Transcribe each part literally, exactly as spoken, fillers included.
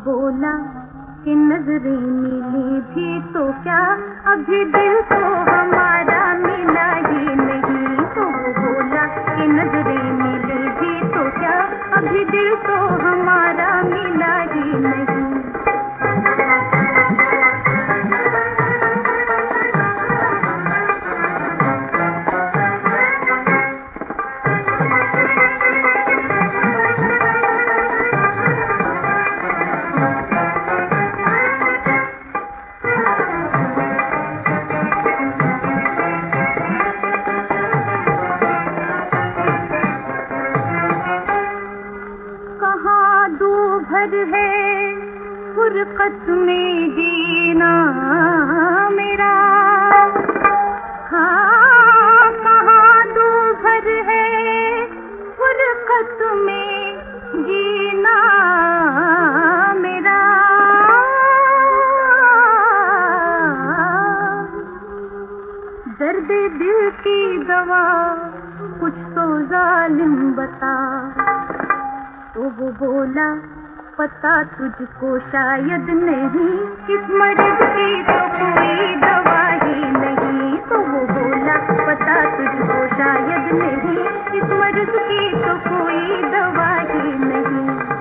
बोला कि नजरें मिली भी तो क्या, अभी दिल तो हमारा मिला ही नहीं। तो वो बोला कि नजरें मिली भी तो क्या, अभी दिल तो हमारा मिला ही नहीं। भर है फुरकत में जीना मेरा, हाँ कहाँ दो भर है फुरकत में जीना मेरा। दर्द दिल की दवा कुछ तो जालिम बता। तो वो बोला पता तुझको शायद नहीं, इस मर्ज की तो कोई दवा ही नहीं। तो वो बोला पता तुझको शायद नहीं, इस मर्ज की तो कोई दवा ही नहीं।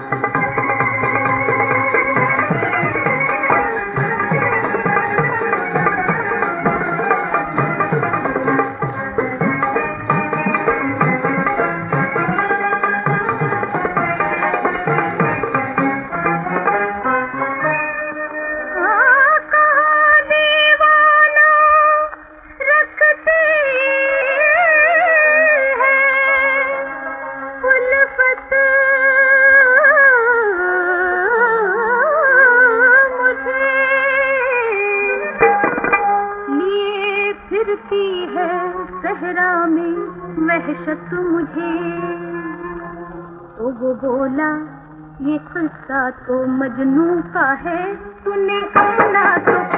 फिरती है सहरा में वहशत मुझे। तो वो बोला ये किस्सा तो मजनू का है, तूने अपना तो